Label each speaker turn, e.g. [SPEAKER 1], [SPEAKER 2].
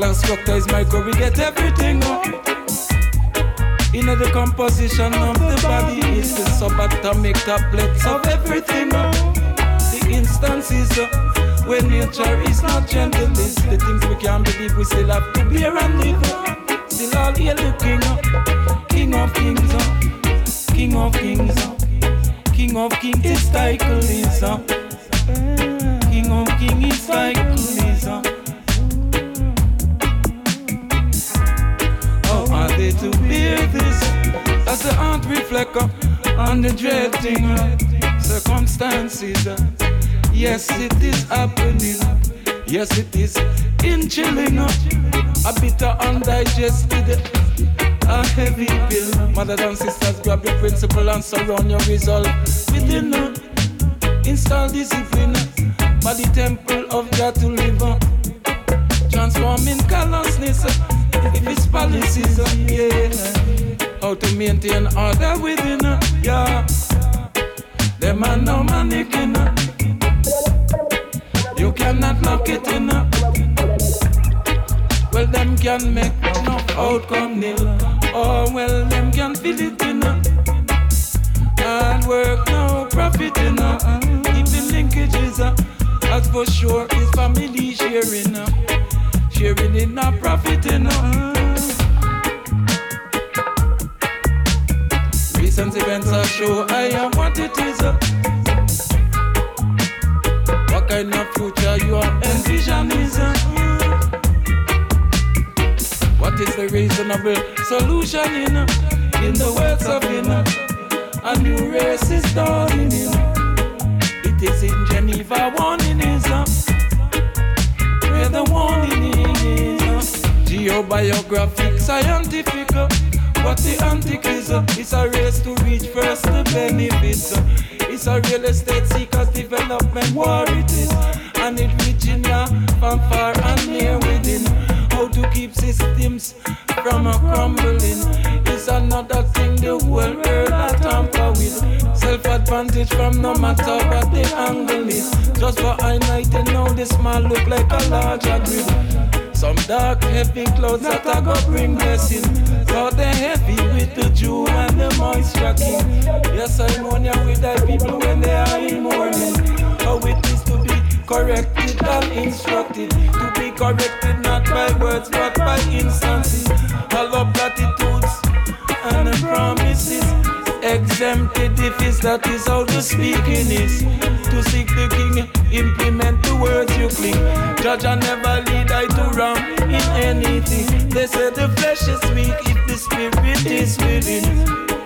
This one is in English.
[SPEAKER 1] molecular structure is micro, we get everything. In the composition of the body is the subatomic tablets of everything. The instances when nature is not gentle, is the things we can't believe we still have to bear and live. Still all hail the King, King of Kings, King of Kings, King of Kings is cycle is King of Kings is cycle is How are they to bear this as the heart reflect on the dreading circumstances? Yes, it is happening. Yes, it is in chilling. A bitter undigested, a heavy pill. Mothers and sisters, grab your principle and surround your resolve within. Install discipline by the temple of God to live. Transforming callousness if it's policies. Yeah. How to maintain order within. Yeah. Them are no mannequin. You cannot lock it in. Well, them can make no outcome nil. Oh, well, them can fill it in. Hard work, no profit in. Even linkages, as for sure, is family sharing. Sharing in a profit in. Recent events are show I am what it is. What kind of future you are envisioning? What is the reasonable solution in the words of a new race is dawning in. It is in Geneva warning is where the warning is. Geobiographic, scientific. What the antic is, it's a race to reach first the benefits. It's a real estate seekers development war it is. And it reaching ya from far and near within. How to keep systems from crumbling is another thing the whole world a tamper with. Self-advantage from no matter what the angle is. Just for I night and now this man look like a larger grid. Some dark heavy clouds that I go bring blessing. So they heavy with the Jew and the moisture king. Yes, I'm on ya with thy people when they are in mourning. How it is to be corrected and instructed. To be corrected not by words but by instances. All of platitudes and the promises. Exempted if it's that is how the speaking is. To seek the king, implement the words you cling. Judge and never lead I to wrong in anything. They say the flesh is weak if the spirit is within.